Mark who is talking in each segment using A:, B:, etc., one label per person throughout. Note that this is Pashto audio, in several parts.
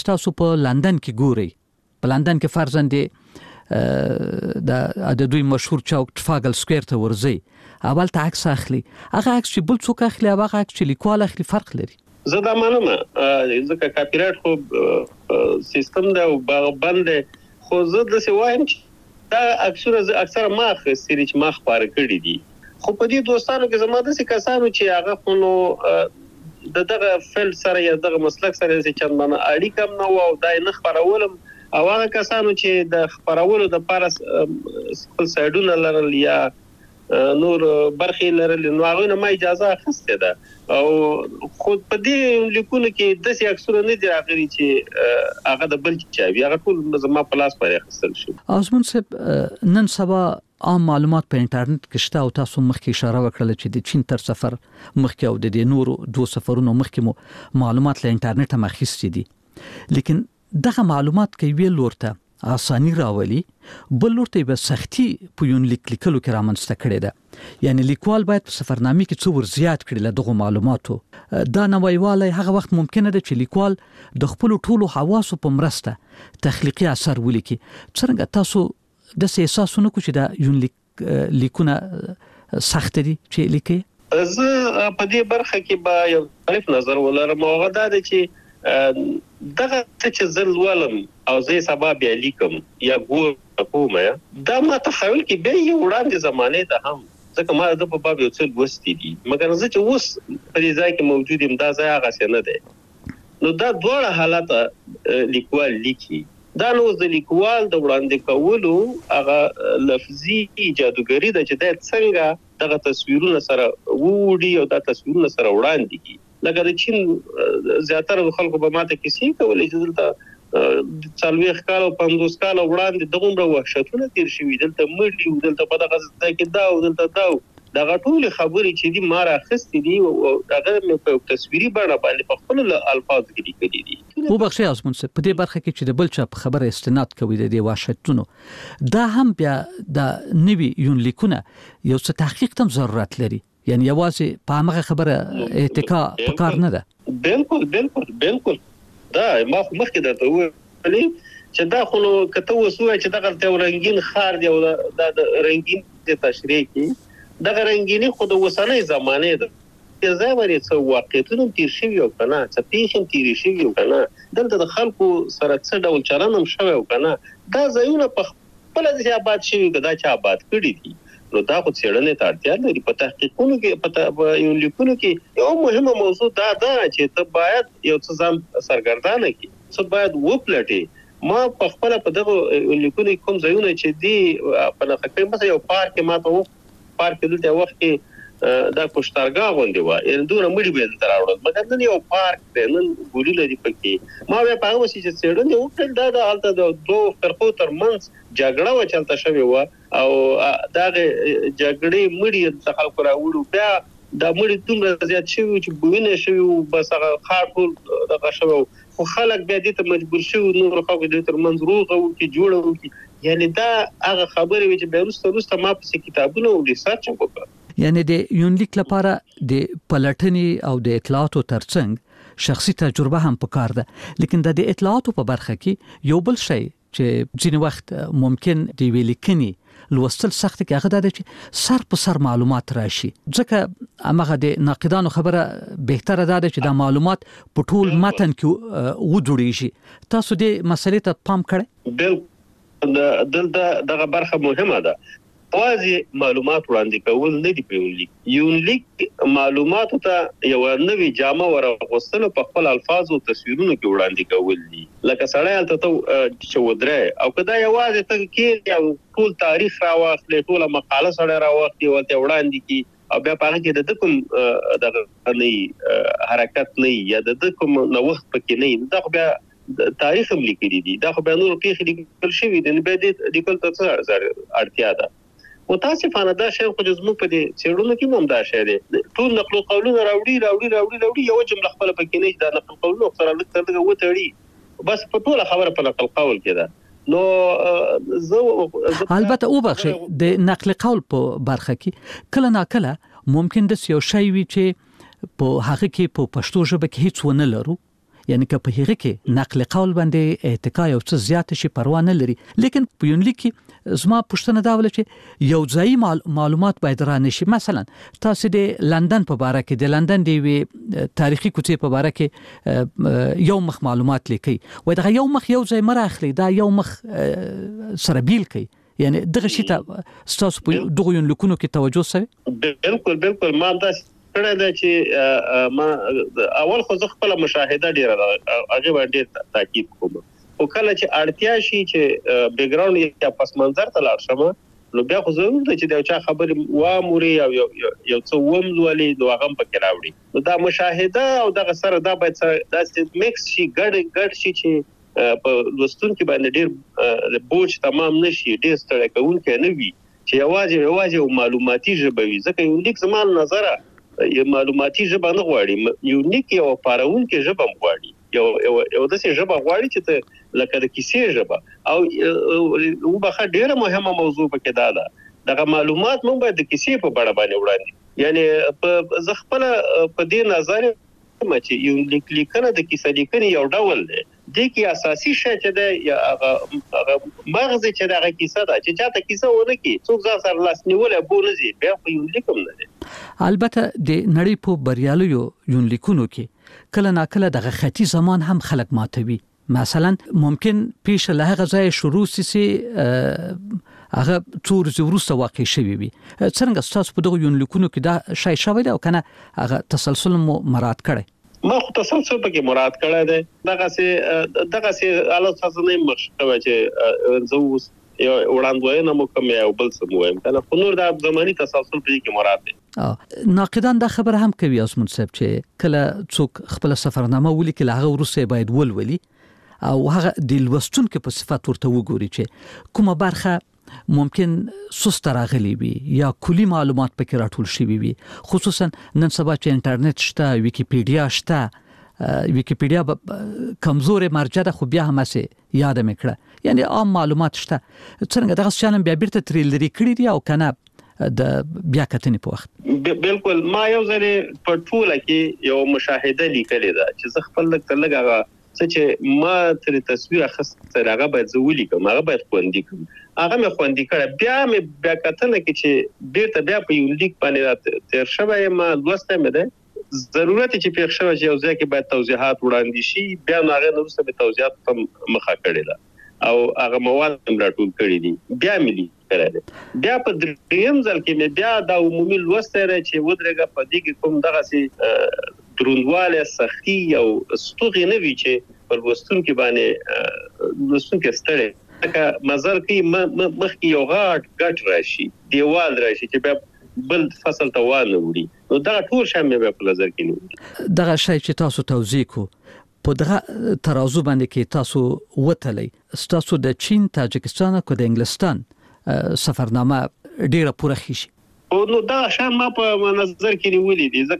A: تاسو په لندن کې ګوري، په لندن کې فرضاً د دوی مشهور چوک ټرافالګر سکوير ته ورځي، اول ته عکس اخلي، هغه عکس چې بل څوک اخلي او هغه عکس چې لیکوال اخلي فرق لري.
B: زه دا منم ځکه کاپی رایټ خو سیستم دا بند خو زه د څه وایم چې دا اکثر ما خسري چې ما خبر کړی دي، خو په دې دوستانو کې زما د څه کسانو چې هغه خو دغه فیلډ سره یا دغه مسلک سره چې چندانه اړیکه نه او دا نه خبرولم، او هغه کسانو چې د خبرولو د پاره خپل سایډونه لرل یا نور برخې لرل، نو هغه نه ما اجازه اخیسته ده او خود په دې لیکونو کې د څه اکثر نه دی راغلي چې هغه د بل چا هغه ټول زما په لاس باندې اخیستل شو.
A: آزمون صاحب نن سبا عام معلومات په انټرنیټ کې شته او تاسو مخکې اشاره وکړه چې د چین تر سفر مخکې او د نورو دوه سفرونو مخکې مو معلومات له انټرنیټ مخکې دي، لیکن دغه معلومات کې ویل ورته اساني راولي، بل ورته به سختي په یون لیکلو کې رامنځته کړي ده. یعنی لیکوال باید په سفرنامې کې څو ور زیات کړي له دغه معلوماتو. دا نویواله هغه وخت ممکنه ده چې لیکوال د خپل ټولو حواسو په مرسته تخلیقي اثر ولیکي. څنګه تاسو د احساسونه کو چې دا یون لیکونه سخت دي چې لیکي؟
B: زه په دې برخه کې به یو مختلف نظر ولرم، هغه دا دی چې دغه چې زل ولم او زه سبا بیا لیکم یا کوم دا ما تخیل کې به یو وړاندې زمانه ده هم، ځکه ما د په باب یو څه وستې دي، مګر زه چې اوس په دې ځای کې موجود یم دا ځای هغه څه نه دی. نو دا ډول حالت لیکوال لیکي، دا نو د لیکوال د وړاندې کولو هغه لفظي جادوګری ده چې د څنګه دغه تصویرونه سره وړي او دا تصویرونه سره وړاندې کی. لکه د چین زیاتره خلکو به ماته کیسې کولې چې دلته 40 کال او 50 کال وړاندې دغه وحشتونه تیر شوي، دلته مړي، دلته په دغه ځای کې دا او دلته دا، دغه ټول خبرې چې دي ما راخستې دي او هغه په تصویري بڼه باندې په خپل الفاظ کې لیکلي دي.
A: مو بخښي آزمون صاحب، په دې برخه کې چې د بل چا په خبره استناد کوي د دې وحشتونو، دا هم بیا د نوي یون لیکونه یو څه تحقیق تم ضرورت لري، یعنی یوازې په هغه خبره اتکا پکار نه ده.
B: بالکل دا ما مخکې درته ویلي چې دا خو نو کته وسوه چې دغه ته رنگین خار دی او د رنگین د تشریح کې دغه رنگینی خو د وسنۍ زمانه ده، چې زمري څو واقعیتونه تیر شوی او کنه څه پیښم تیر شوی او کنه دلته د خلکو سره څه ډول چلنم شوی او کنه دا ځایونه په خپل د آباد شوی دا چې آباد کړی دي. نو دا خو څېړنې ته اړتیا لري. په تحقیقونو کې په یو لیکونو کې یو مهمه موضوع دا ده چې ته باید یو څه ځان سرګردانه کړې، څه باید وپلټې. ما په خپل په دغه لیکونو کوم ځایونه چې دی په نقطه مثلا یو پارک ما ته پارک دلته وخت کې دا کوشتارګا غونډه و ان دوه مړي به تر راوړل، مګر نن یو پارک دی، نن ګولې لري پکې. ما به په هغه وسې چې څېړنې وکړل دا حالت د دوه فرقو ترمنځ جګړه و چلته شوی و او دا جګړې مړي د خلکو راوړو، بیا دا مړي دومره زیات شوی چې بوینه شوی بس هغه خاطر دغه شوی، خو خلک بیا دې ته مجبور شوی نور خلک دې ترمنځ روغه او کې جوړه وکړي. یعنی دا هغه خبره وی چې به وروسته ما په کتابونو او ریسرچ وکړ.
A: یعنی د یونلیک لپاره د پلټنې او د اطلاعاتو ترڅنګ شخصي تجربه هم پکار ده، لیکن د اطلاعاتو په برخه کې یو بل شی چې ځینې وخت ممکن د ویلیکنی لوستل سخت کې هغه د سر په سر معلومات راشي، ځکه هغه د ناقدانو خبره بهتره ده چې دا معلومات په ټول متن کې وډوړي. تاسو دې مسلې ته پام کړئ؟
B: بالکل دغه برخه مهمه ده. واځي معلومات وړاندې کول نه دی په یونلیک معلوماتو ته یو نوې جامه ورغوستل په خپل الفاظ او تصویرونو کې وړاندې کول دي. لکه سړی ته چې ودره او کدا یوازې ته کې یو ټول تاریخ راوخلې، ټول مقاله سره راوخلې او ته وړاندې کی او بیا په هغه کې د کوم د نه حرکت نه یا د کوم نو وخت پکې نه، دا بیا تاریخ هم لیکلي دي، دا خو به نور پیښې لیکل شوی دي، به دې لیکل ته اړتیا ده. متاسفانه دا شی خو زموږ په دې څېړنو کې هم دا شی دی، ټول نقل قولونه راوړي یو جمله خپل پکې نه دا نقل قولونه سره لکه وتړي، بس په ټول خبره په نقل قول کې ده. نو
A: البته او بخښي د نقل قول په برخه کې کله ناکله ممکن د یو شی وي چې په هغه کې په پښتو ژبه کې هیڅ ونه لرو یعنی که په هغه کې نقل قول باندې اتکا یو څه زیات شي پروا نه لري لیکن په یونلیک کې زما پوښتنه دا ول چې یو ځای معلومات باید را نشي مثلا تاسو د لندن په اړه کې د لندن دی تاریخي کوڅې په اړه کې یو مخ معلومات لیکي وای دا یو مخ یو ځای مراخلي دا یو مخ سره بیل کوي یعنی دغه شی ته تاسو په دغه یونلیکونو کې توجه سوي
B: بالکل ما دا کړه دا چې ما اول خو خپل مشاهده ډیره هغه باندې تاکید کوم او کله چې اړتیا شي چې بیک ګراوند یا پس منظر ته لاړ شم نو بیا خو ضرور ده چې دا چا خبرې واموري او یو څه ومزولي نو هغه پکې راوړي نو دا مشاهده او دغه سره دا باید دا میکس شي ګډ شي چې په لوستون کې باندې ډیر بوج تمام نشي ډیر ستړی کوونکی نه وي چې یوازې معلوماتي ژبه وي ځکه یونلیک زموږ نظره یو معلوماتي ژبه نه غواړي یونلیک یو پارونکې ژبه غواړي یو داسې ژبه غواړي چې لکه د کیسې ژبه او وبخه ډیره مهمه موضوع پکې ده دغه معلومات موږ باید د کیسې په بڼه باندې وړاندې یعنی په زخپله په دې نظر چې یونلیک لیکنه د کیسې لیکنې یو ډول دی د کی اساسي شی چې ده یا هغه مغز چې دغه کیسه ده چې چاته کیسه ونه کی څوک ځان سره لاس نیولې بونځي بیا خو یونلیک هم نه دی
A: البته د نړۍ په بریالیو یونلیکونو کې کله ناکله دغه خطي زمان هم خلق ماتوي مثلا ممکن پیش له هغه ځای شروع سي هغه څور زورسته واقع شوی وي څنګه تاسو په دغه یونلیکونو کې دا شای شوی دا او کنه هغه تسلسل مو مراد کړي
B: ما خو تسلسل پکې مراد کړی دی دغه سي اله تاسو نه مخکوي چې زوس یو وړاندوینه مو کوم یو بل څه وایم کنه خو نور د زماني تسلسل پکې مراد دی
A: ناقدان دا خبره هم کوي اسمن صاحب چې کله څوک خپل سفرنامه ولیکي هغه ورسره باید ولولي او هغه د لوستونکو په صفات ورته وګوري چې کومه برخه ممکن سست راغلی وي یا کلی معلومات پکې راټول شوی وي خصوصا نن سبا چې انټرنیټ شته ویکیپیډیا شته ویکیپیډیا کمزور مرجع ده خو بیا هم سه یاد مکړه یعنی عام معلومات شته څنګه دغه شانم بیا بیرته تریل لري کړی دی او کنه د بیا کتنې په وخت
B: بالکل ما یو ځل په ټوله کې یو مشاهده لیکلې ده چې زه خپل لږه چې ما تر تصویر اخیسته هغه باید زولي کوم هغه باید خوندې کوم هغه مې خوندې کړه بیا کتنه کې چې بیرته بیا په یونلیک باندې تیر شوی ما لوسته مې ده ضرورت چې پیښ شوی چې یو ځای کې باید توضیحات وړاندې شي بیا هغه نورسته به توضیحات مخه کړی ده او هغه مواد هم راټول کړی دي بیا ملي کړی بیا په دریم ځل کې مې بیا د عمومي لوسته چې ودرېګه په دې کې کوم دغه سي درونواله سختي او ستوغې نه وی چې په لوستونکو باندې لوستونکو ستړي لکه مزر کې مخکې یو غټ راشي دیوال راشي چې بیا بل فصل ته وانه وړي نو دا ټول شامل به په نظر کې نیول
A: دغه شی چې تاسو توضیح کو په دغه ترازو باندې کې تاسو وتلې تاسو د چین تاجکستان او د انګلستان سفرنامه ډیره پوره خشي
B: او نو دا شان ما په نظر کې نیولې دي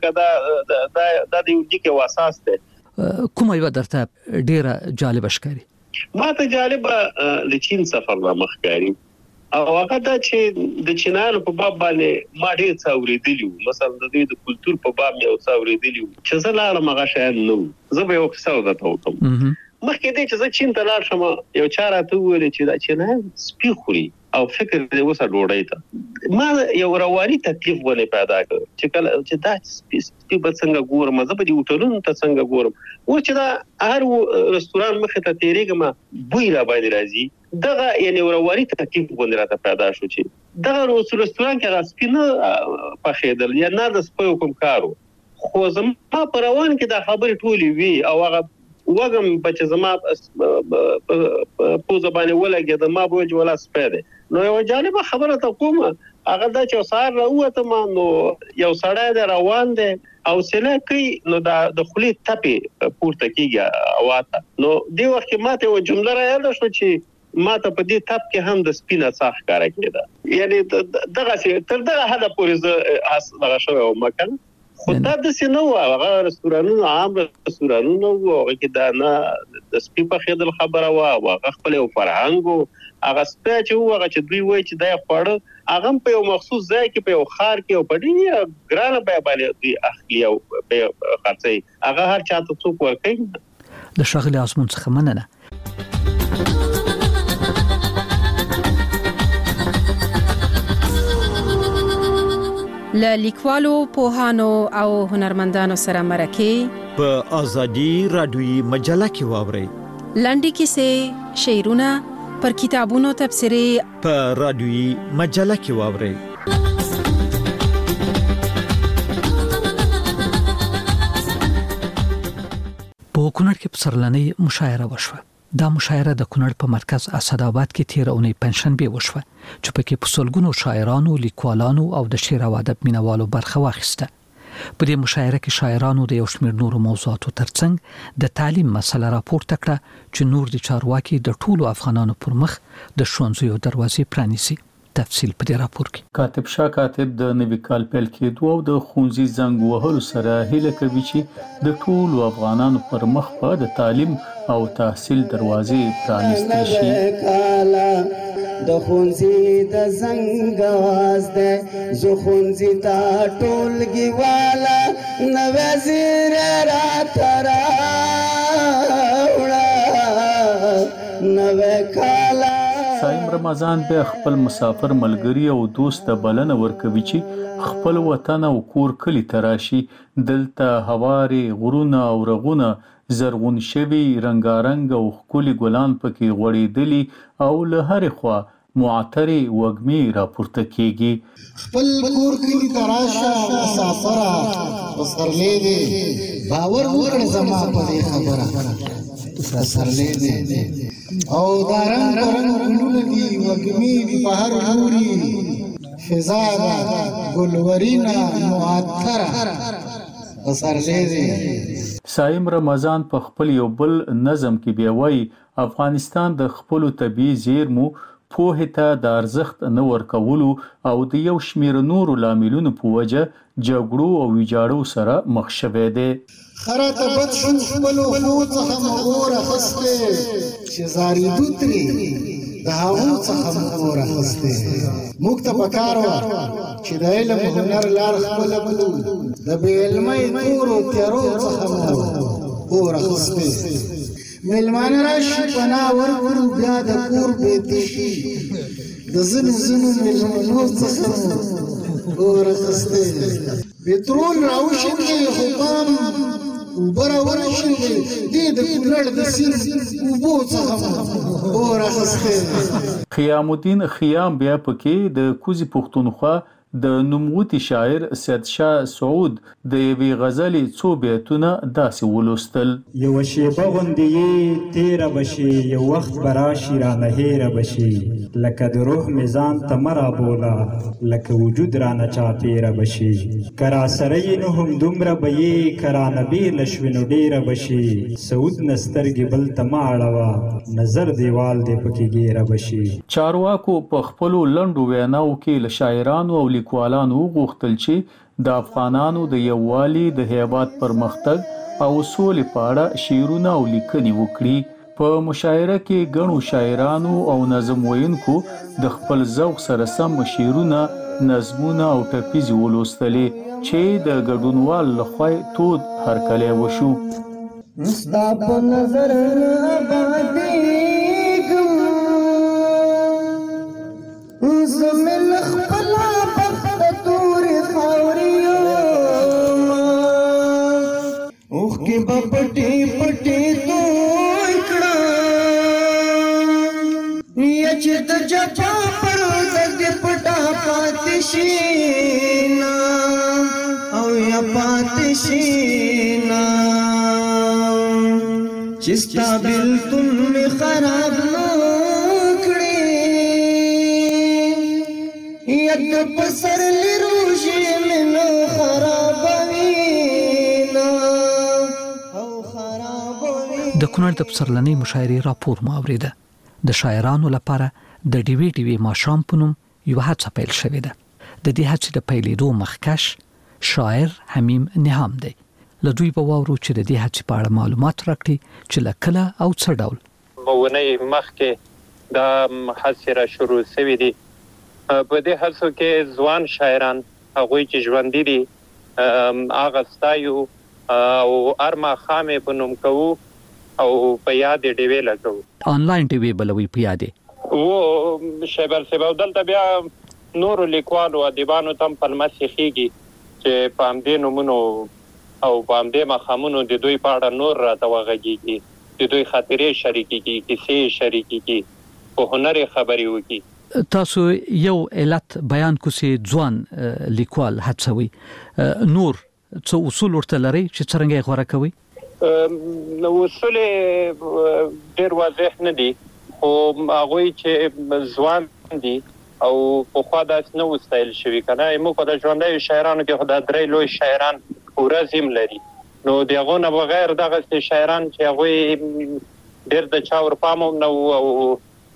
B: ځکه دا د یو دغه واساس ده
A: کومه یو درته ډیره جالب ښکاري
B: ما ته جالب د چین سفرنامه ښکاري او هغه دا چې د چینانو په باب باندې ما ډیر څه اوریدلی مثلا د دوی د کلچر په باب یو څه اوریدلی چې زه لاړم هغه شاید نو زه به یو څه وته وکم مخکې دې چې زه چین ته لاړ شم یو چاره ته ویل چې دا چینه سپي خوري او فکر دې وسه ډوډۍ ته ما یو رواني تکلیف ولې پیدا کړ چې کله چې دا سپي به څنګه ګورم زه به دې هوټلونو ته څنګه ګورم و چې دا هر رستوران مخه ته تیریږم بوی را باندې راځي دغه یعنی رواني تکلیف ولې راته پیدا شو چې دغه رستوران کې سپي نه پخېدل یا نه د سپي کوم کارو خو زما په روان کې دا خبرې ټولې وی او هغه وګم بچ زما په زبانه ولګي د ما بوج ولا سپېده نو یو جالب خبره ته کوم هغه دا چې سار راوته ما نو یو سړی د روان دي او سله کوي نو د خلی ټپي پورته کیږي اواته نو دی وخت ماته و جمله را یاد شو چې ماته په دې ټپ کې هم د سپینه صح کار کېده یعنی دغه تر دغه حد پورې اس دغه شو مکان خو دا د سينو هغه رستورانونو عام رستورانونو هغه کې دا نه د سپي په خیدل خبره وا هغه خپل یو فرهنګ هغه سپي چې هغه چې دوی وای چې دا خوړ هغه په یو مخصوص ځای کې په یو خار کې او په ډیره ګرانه بیه باندې دوی اخلي او په خرڅي هغه هر چاته څوک ورکوي
A: له ښاغلي آزمون څخه مننه.
C: له لیکوالو، پوهانو او هنرمندانو سره مرکه
D: په ازادي رادیوي مجله کې واورئ.
C: لنډې کیسې، شعرونه، پر کتابونو تبصرې
D: په رادیوي مجله کې واورئ.
A: په کونړ کې پسرلنۍ مشاعره وشوه. دا مشاعره د کونړ په مرکز اسداباد کې 13 اونۍ پنځشنبه وشوه چې پکې په سلګونو شاعرانو، لیکوالانو او د شعر او ادب مینوالو برخه واخیسته. په دې مشاعره کې شاعرانو د یو شمېر نورو موضوعاتو ترڅنګ د تعلیم مسله راپورته کړه چې نور د چارواکي د ټولو افغانانو پر مخ د ښوونځیو دروازې پرانیسي. تفصیل په دې راپور کې.
E: کاتب شاه کاتب د نوي کال پیل کېدو او د ښوونځي زنګ وهلو سره هیله کوي چې د ټولو افغانانو پر مخ په د تعلیم او تحصیل دروازې پرانیستل شي.
F: د ښوونځي د زنګ आवाज ده زه ښوونځي ته ټولګي والا نوې زیر را ترا نوې کالا.
E: صایم رمضان به خپل مسافر ملګری او دوست ته بلنه ورکوي چې خپل وطن او کور کلی تراشي. دلته هواري غرونه او رغونه زرغون شوي رنگارنګ او ښکلي ګلان پکې غوړېدلي او له هرې خوا معطرې وږمې راپورته کېږي.
F: خپل کور کلی تراشه مسافره پسرلی دی باور وکړه زما په دې خبره پسرلی دی او دا رنګ ګلونه دي وږمې دي په هر لوري فضا ده ګلورینه معطره پسرلی دی.
E: صایم رمضان په خپل یو بل نظم کې بیا وایي افغانستان د خپل طبيعي زیرمو پوهه ته د ارزښت نه ورکولو او د یو شمېر نورو لاملونو په وجه جګړو او ویجاړو سره مخ شوی دی.
F: خره ته بد شو خپلو خو څخه مغور اخسته چې زاریدو ترې د هغو څخه مغور اخسته. موږ ته پکار وه چې د علم هنر لار خپله کړو د بې علمۍ تورو تیارو څخه مغور اخسته. مېلمانه راشي پناه ورکړو بیا د کور بیتي شي د ځینو مېلمنو څخه مغور اخسته. پټرول راوشیندي خو پام اوبه راورشیندي دې د کونړ د سیند اوبو څخه مغور اخسته.
E: خیام الدین خیام بیا پکې د کوزي پښتونخوا د نوموتی شاعر سید شاه سعود د یوې غزلې څو بیتونه داسې ولوستل.
G: یو شیبه غوندې تیره بشي یو وخت به راشي رانه هیره بشي لکه د روح میزان ته مه رابوله لکه وجود رانه چاپېره بشي که راسره یې نو همدومره به یې که رانه بېله شوې نو ډېره بشي سعود نه سترګې بل ته مه اړوه نظر دیوال دې پکې ګیره بشي.
E: چارواکو په خپلو لنډو ویناو کې له شاعرانو او لیکوالانو غوښتل چې د افغانانو د یووالي د هیواد پرمختګ او سولې په اړه شعرونه او لیکنې وکړي. په مشاعره کې ګڼو شاعرانو او نظم ویونکو د خپل ذوق سره سم شعرونه، نظمونه او ټپیزې ولوستلې چې د ګډونوال لخوا تود هرکلی وشو.
F: ستا په نظر آبادېږم زمین خپله بخته تورې خاورې یمه اوښکې به پټې پټې توی کړم یا چې د جفا پرده دې پټه پاتې شي نه او یا پاتې شي نه چې ستا بېلتون مې خراب نه کړې یا د پسرلي روژې مې نه خرابوي نه او خرابوي.
A: د کونړ د پسرلنۍ مشاعرې راپور مو اورېده. د شاعرانو لپاره د ډیوي ماښام په نوم یوه هڅه پیل شوې ده. د دې هڅې د پیلېدو مخکش شاعر حمیم نهام دی. له دوی به واورو چې د دې هڅې په اړه معلومات راکړي چې له کله او څه ډول
H: مونږ مخکې دا هڅې را شروع شوې دي. په دې هڅو کې ځوان شاعران هغوی چې ژوندي دي هغه ستایو او هر ماښام یې په نوم کوو او په یاد ډیوی لګو
A: آنلاین ډیوی بلوي په یادې
H: و شیبر سبا دلته بیا نور لیکوالو ادیبانو تم پلمسي خيږي چې په همدې نومونو او په همدې مخامونو د دوی په اړه نور راته وغږیږي د دوی خاطرې شریکيږي کیسې شریکيږي په هنر خبري وکي
A: تاسو یو علت بیان کوسي ځوان لیکوال هڅوي نور څو اصول ورته لري چې څنګه غوړه کوي
H: نو اصول ډېر واضح نه دي او هغه چې ځوان دي او په خوا داس نو ستایل شوی کنه موږ د ژوندۍ شاعرانو کې خدای درې لوی شاعران ورزم لري نو دغه نه بغیر دغه شاعران چې هغه ډېر د چا ور پامو نو او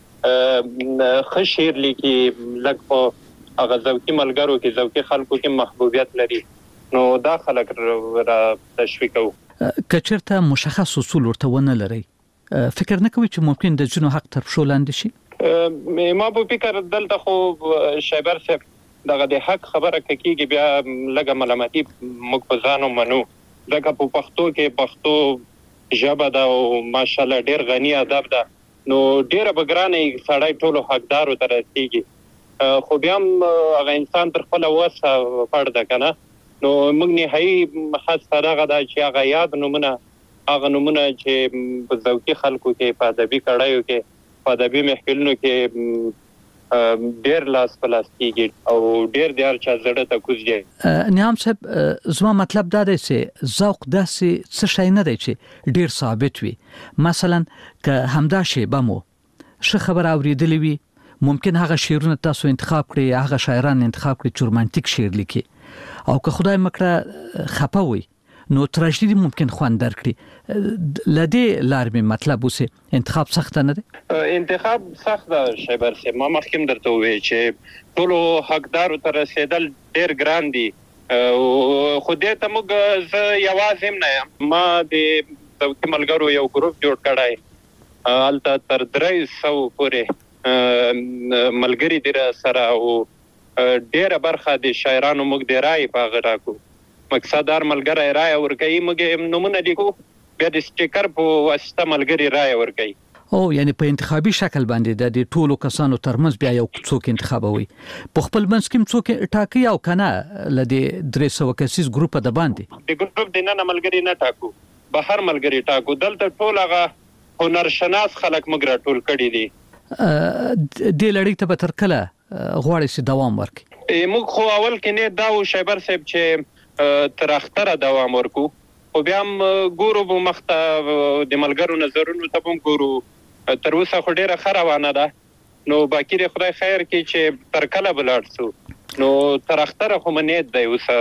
H: خشیر لیکي لکه په هغه ذوقي ملګرو کې ذوقي خلکو کې محبوبیت لري نو دا خلک را تشویقو
A: کچرته مشخص اصول ورته ونه لري فکر نه کوي چې ممکن د جنو حق تر شو لاندې شي
H: ما په فکر دلته خو شایبر صاحب دغه د حق خبره کوي بیا لګه ملامتي موږ په ځانو منو دغه په پښتو کې پښتو ژبه دا او ماشالله ډېر غني ادب ده نو ډیره بګرانه سړی ټولو حقدارو تر رسیږي خو بیا هغه انسان تر خپل وسه پړ ده کنه نو موږ نهایي خاص فرغه دا چې هغه یاد نمونه چې په ذوقي خلکو کې په ادبي کړهیو کې په ادبي محفلونو کې ډیر لاس پلاس کیږي او ډیر دیار چا زړه ته کوزي
A: نیام صاحب زما مطلب دا دی چې ذوق داسې څه شي نه دی چې ډیر ثابت وي مثلا که همدا شی بمو ش خبر اوریدلې وي ممکن هغه شعرونه تاسو انتخاب کړئ هغه شاعران انتخاب کړئ چې رومانټیک شعر لیکي او که خدای مکړه خپه وي نو تراژیدي ممکن خوان درکړي لدی لارمه مطلب اوسه انتخاب سخت نه دی
H: انتخاب سخت ده شیبر سه ما مخکیم درته وی چې ټول حقدار تر رسیدل ډیر ګران دي خو دې ته موږ ز یوازم نه ما د ذوقي ملګرو یو ګروپ جوړ کړای الته تر 300 پورې ملګری دي سره او ډیره برخه د شاعرانو موږ د رائے په غراکو مقصدار ملګری رائے ورکړي موږ نمونه لیکو بیا د سټیکر په واسطه ملګری رائے ورکړي
A: او یعنی په انتخابي شکل باندې د ټولو کسانو ترمنځ بیا یو څوک انتخابوي په خپل منځ کې څوک ټاکي او کنه لدی 300 کسیز ګروپ د باندې
H: د ګروپ د نه ملګری نه ټاکو بهر ملګری ټاکو دلته ټول هغه هنر شناس خلک موږ راټول کړي دي
A: د لړۍ ته به تر کله غواړي چې دوام ورکړي
H: موږ خو اول کې نه دا و شیبر صاحب چې تر اختره دوام ورکو خو بیا ګورو به مخته د ملګرو نظرونو ته هم ګورو تر اوسه خو ډیره خروانه ده نو باقی خدای خیر کړي چې تر کله بلاړ شو نو تر اختره خو منید دی اوسه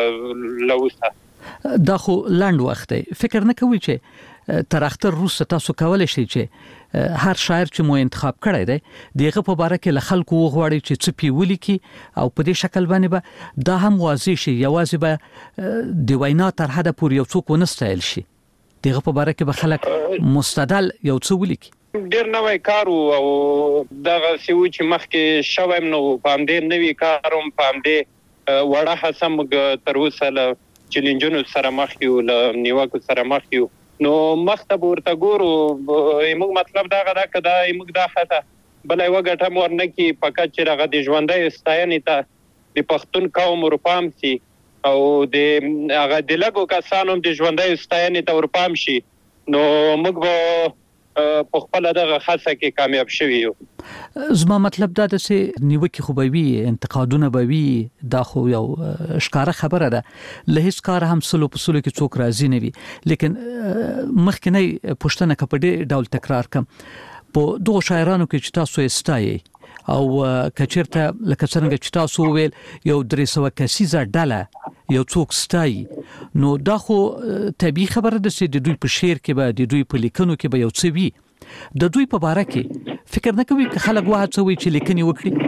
H: لوسه
A: دا خو لاند وخت دی فکر نه کوي چې تر اختر روسه تاسو کولای شئ چې هر شاعر چې مو انتخاب کړی دی دغه په باره کې له خلکو وغواړي چې څه پیولي کی او په دې شکل باندې به دا هم واضح شي یوازې به د وینا تر حده پورې یو څوک ونستایل شي دغه په باره کې به خلک مستدل یو څه ولیکي
H: ډیر نوې کار او دغه سیو چې مخکې شوم نو پام دې نوې کاروم پام دې وړه حسم تر اوسه له چیلنجونو سره مخ یو له نیوکو سره مخ یو نو مخته ورته ګورو موږ مطلب دا غدا کدا موږ دا خاطه بلای وګټه مور نه کی پکا چې راغ د ژوندۍ ستاینې ته د پښتون قوم ورپام سي او د هغه د لګو کسانو د ژوندۍ ستاینې ته ورپام شي نو موږ په خپل دغه خاصه کې کامیاب شوي یو
A: زما مطلب دا چې نیوکه خو به وي انتقادونه به وي دا خو یو ښکاره خبره ده له هیڅ کار هم سلو په سلو کې څوک راضي نه وي لیکن مخکنی پښتنه کپډې ډول تکرار کم په دوه شاعرانو کې چې تاسو استایي او کچرته لکه څنګه چې تاسو ویل یو 300 کسیزه ډله یو څوک ستایي نو دا خو طبيعي خبره ده چې د دوی په شعر کې به د دوی په لیکنو کې به یو څه وي د دوی په باره کې فکر نه کوي چې خلک وهڅوي چې لیکنې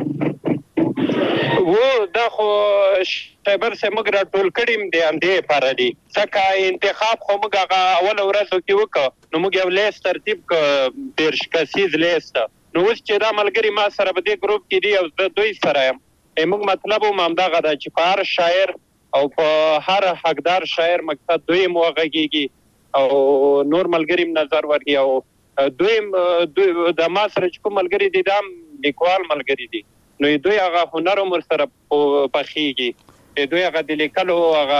A: وکړي
H: و دا خو شیبر سه موږ راټول کړیم د اندې لپاره دي ځکه انتخاب خو موږ هغه اول ورځو کې وکړو نو موږ یو لیست ترتیب ک ډیر کسیز لیست نو اوس چې دا ملګری ما سره په دې ګروپ کې دی او د دوی سره موږ مطلب هم دا غدا چې په هر شاعر او په هر حقدار شاعر مقصد دوی موغږیږي او نور ملګری نظر ورکړي. او دویم د ما سره چې کوم ملګری دي دا لیکوال ملګری دي، نو دوی هغه هنر هم ورسره پخېږي، دوی هغه د لیکلو هغه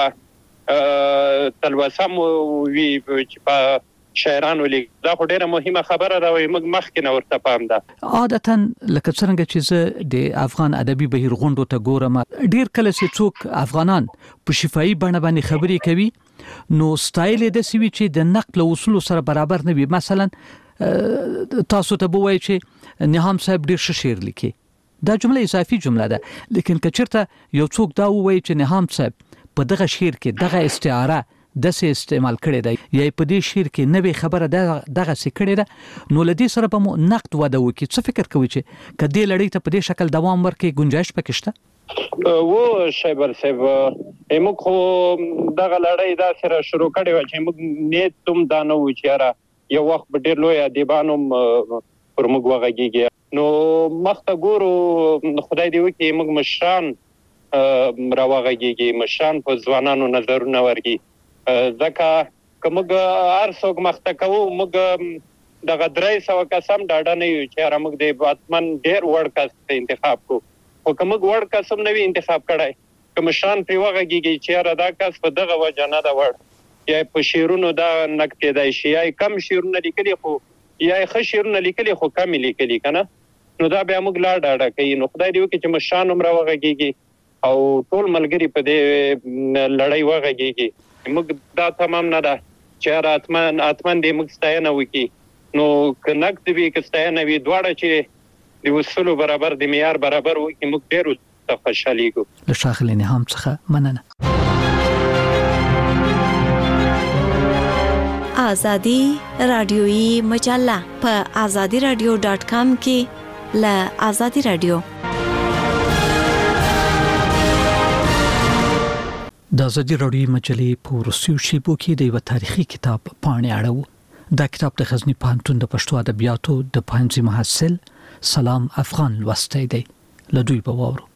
H: تلوسه مو وي چې په شاعرانو لیک. دا خو ډیره مهمه خبره ده، موږ مخکې نه ورته پام ده.
A: عادتاً لکه څنګه چې زه د افغان ادبي بهیر غونډو ته ګورم، ډیر کله چې څوک افغانان په شفاهي بڼه باندې خبرې کوي نو سټایل یې د سوي چې د نقل اصول سره برابر نه وي. مثلا تاسو ته بووي چې نهام صاحب ډیر ښه شعر لیکي، دا جمله اضافي جمله ده، لیکن کچرته یو څوک دا وایي چې نهام صاحب په دغه شعر کې دغه استعاره د څه استعمال کړي دی یا په دې شعر کې نوې خبره دغه څه کړي ده، نو لدی سره په نقد وده وکي. څه فکر کوي چې کدی لړۍ ته په دې شکل دوام ورکړي گنجائش پکې شته؟
H: و شایبر صاحب موږ خو دغه لړۍ دا سره شروع کړې و چې موږ نیت تم دانو چې را یو وخت به ډېر لوی ادیبانو پر موږ وغږیږي، نو مخته ګورو خدای دې وکړي موږ مشران راوغږیږي، مشران په ځوانانو نظرونه ورکړي. ځکه که موږ هر څوک مخته کوو موږ دغه 300 کسم ډاډه نه یو چې موږ د باتمن ډېر وړ کس انتخاب کو، خو که موږ وړ کسم نه وي انتخاب کړی، که مشران پرې وغږیږي چې دا کس په دغه وجه نه ده وړ، یا په شعرونو دا نقد کېدای شي، یا کم شعرونه لیکلي خو یا ښه شعرونه لیکلي خو کم لیکلي کنه، نو دا بیا موږ لا ډاډه کوي. نو خدای دې وکړي چې مشران هم راوغږیږي او ټول ملګري په دې لړۍ وغږیږي. موږ دا تمام نه ده چې اتمن دې موږ ستاینه وکړي، نو که نقد وي که ستاینه وي دواړه چې د اصولو برابر د معیار برابر وکړي موږ ډېر ورته خوشحالیږو.
A: له ښاغلي نهام څخه مننه.
I: آزادی رادیویی مجله په azadiradio.com کې له آزادی رادیو.
A: د آزادی رادیویی مجلې په روسیو شیبو کې د یو تاریخي کتاب پاڼې اړه دا کتاب د غزنی پوهنتون د پښتو ادبیاتو د پوهنځي محصل سلام افغان لوستی دی. له دوی به واورو.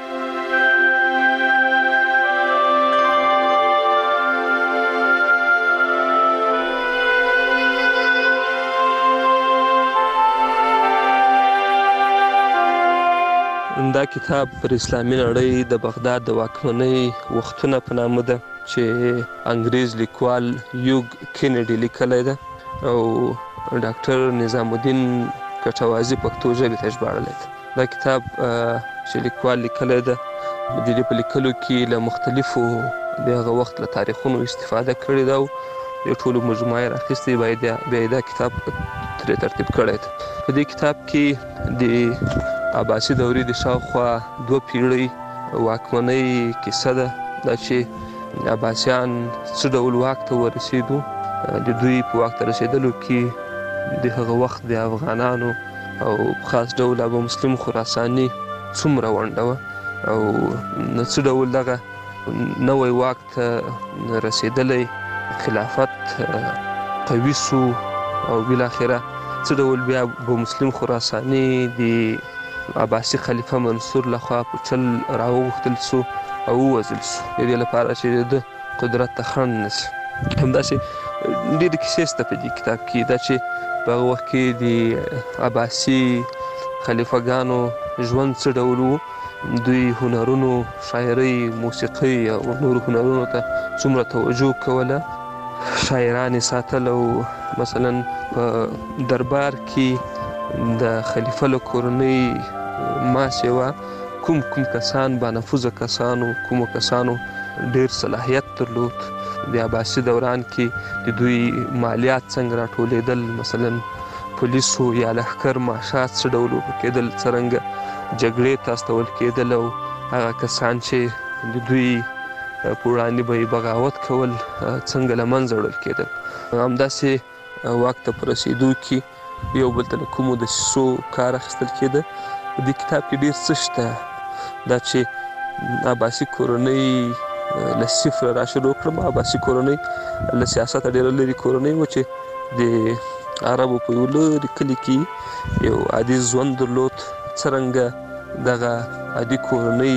J: دا کتاب پر اسلامي نړۍ د بغداد د واکمنۍ وختونه په نامه ده چې انګریز لیکوال یوګ کینیډي لیکلی ده او ډاکټر نظام الدین کټوازي پښتو ژبې ته ژباړلی ده. دا کتاب چې لیکوال لیکلی ده د دې په لیکلو کې له مختلفو د هغه وخت له تاریخونو استفاده کړې ده او د ټولو مجموعه یې راخیستې، بیا دا کتاب ترې ترتیب کړی ده. په دې کتاب کې د عباسي دورې د شاوخوا 2 پیړۍ واکمنۍ کیسه ده، دا چې عباسیان څه ډول واک ته ورسېدو، د دوی په واک ته رسېدلو کې د هغه وخت د افغانانو او خاص ډول ابو مسلم خراساني څومره ونډه وه او څه ډول دغه نوی واک ته رسېدلی خلافت قوي سو او بالاخره څه ډول بیا ابو مسلم خراساني د عباسي خلیفه منصور لخوا په چل راوغوښتل سو او ووژل سو د دې لپاره چې د قدرت ته خنډ نه سي. همداسې ډېرې کیسې شته په دې کتاب کې، دا چې په هغه وخت کې د عباسي خلیفګانو ژوند څه ډول و، دوی هنرونو، شاعرۍ، موسیقۍ او نورو هنرونو ته څومره توجه کوله، شاعران یې ساتل او مثلا په دربار کې د خلیفه له کورنۍ ما سیوا کوم کسان با نفوذه کسانو، کومو کسانو ډیر صلاحیت درلود. د عباسي دوران کې د دوی مالیات څنګه راټولیدل، مثلا پولیسو یا لښکر معاشات څه ډول کېدل، څرنګه جګړې ته استول کېدل او هغه کسان چې د دوی په وړاندې به بغاوت کول څنګه له منځه وړل کېدل. همداسې واک ته په رسېدو کې یو بل ته له کومو دسیسو کار اخیستل کېده. په دې کتاب کې ډېر څه شته، دا چې عباسي کورنۍ له صفره را شروع کړم. عباسي کورنۍ له سیاسته ډېره لرې کورنۍ وه چې د عربو په یو لرې کلي کې یو عادي ژوند درلود. څرنګه دغه عادي کورنۍ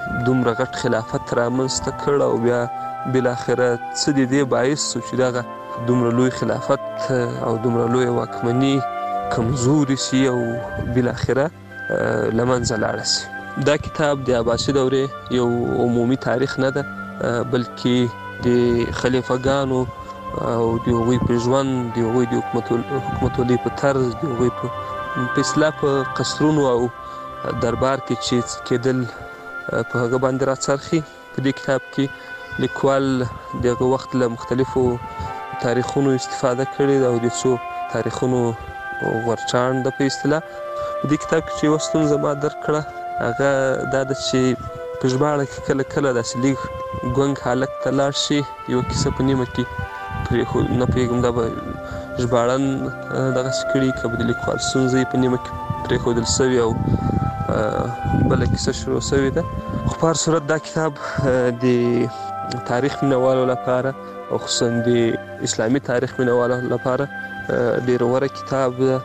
J: دومره غټ خلافت رامنځته کړ او بیا بالاخره څه د دې باعث شو چې دغه دومره لوی خلافت او دومره لوی واکمني کمزوري سي او بل اخره لمنځه لاړه سي. دا کتاب د عباسي دورې یو عمومي تاریخ نه ده، بلکې د خلیفګانو او د هغوی په ژوند، د هغوی د حکومتولۍ په طرز، د هغوی په اصطلاح په قصرونو او دربار کې چې کېدل په هغه باندې راڅرخي. په دې کتاب کې لیکوال دغه وخت له مختلفو تاریخونو استفاده کړې ده او د څو تاریخونو ورچاڼ ده په اصطلاح. په دې کتاب کې چې یوه ستونزه ما درک کړه هغه دا ده چې په ژباړه کې کله کله داسې لږ ګونګ حالت ته لاړ شي، یوه کیسه په نیمه کې پرېښود. نه پوهېږم دا به ژباړن دغسې کړي که به د لیکوال ستونزه یې په نیمه کې پرېښودل سوي او بله کیسه شروع سوې ده. خو په هر صورت دا کتاب د تاریخ مینهوالو لپاره او خصوصا د اسلامي تاریخ مینهوالو لپاره ډېر غوره کتاب ده.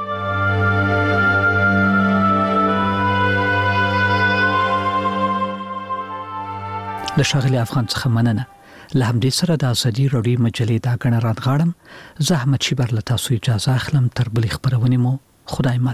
A: له ښاغلي افغان څخه مننه. له همدې سره د ازادي راډیو مجلې دا ګڼه رانغاړم. زه احمد شیبر له تاسو اجازه اخلم. تر بلې خپرونې مو خدای مل.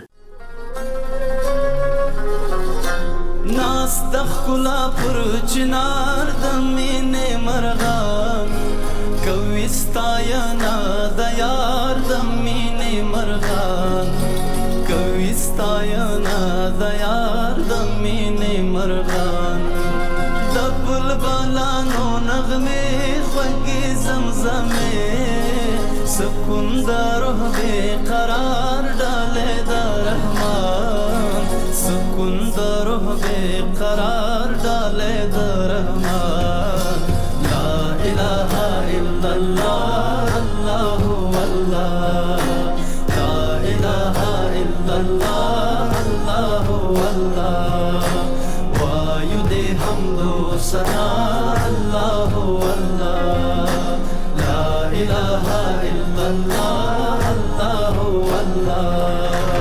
K: ناس د ښکلا پر چنار د مینې مرغان کوي ستاینه د یار د مینې مرغان کوي ستاینه د یار د مینې مرغان د بلبلانو نغمې خوږې زمزمې سکون د روح بې قرار ډالې د رحمان سکون د روح بے قرار ڈالے د رحمان. لا الہ الا اللہ اللہ اللہ لا الہ الا اللہ اللہ اللہ وایو دے حمد و ثنا اللہ اللہ لا الہ الا اللہ اللہ اللہ.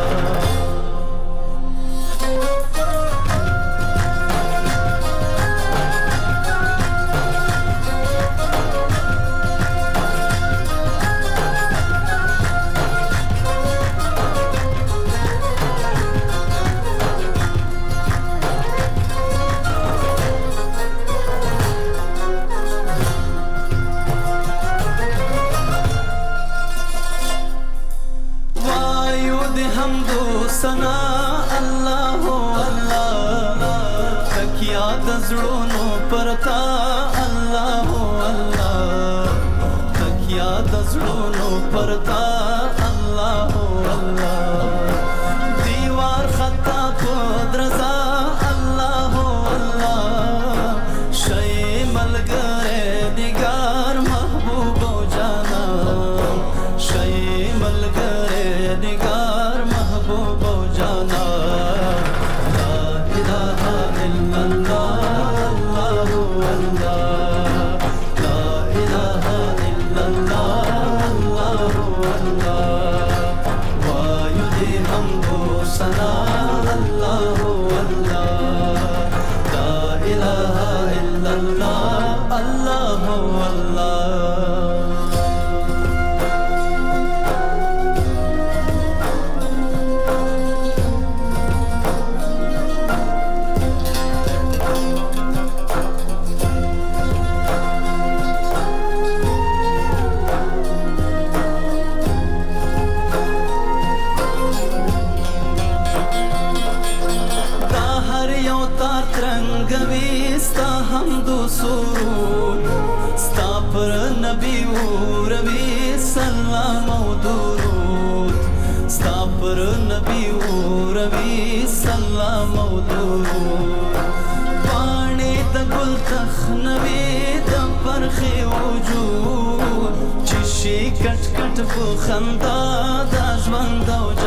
K: سنا اللہ اللہ تکیا دزڑونو پرتا اللہ اللہ تکیا دزڑونو پرتا اللہ اللہ دیوار خطا پدرزا اللہ اللہ شئی ملگرے نگار محبوب و جانا شئی ملگرے نگار محبوب و جانا. لا الہ الا اللہ اللہ اللہ لا الہ الا اللہ اللہ اللہ وایو دے حمد و ثنا اللہ اللہ لا الہ الا اللہ اللہ اللہ. ستا حمد و سرود ستا پر نبی و روی سلام و درود ستا پر نبی و روی سلام و درود پانے د گل تخنوی د پرخ وجود چشی کټ کټ په خندا د ژوند او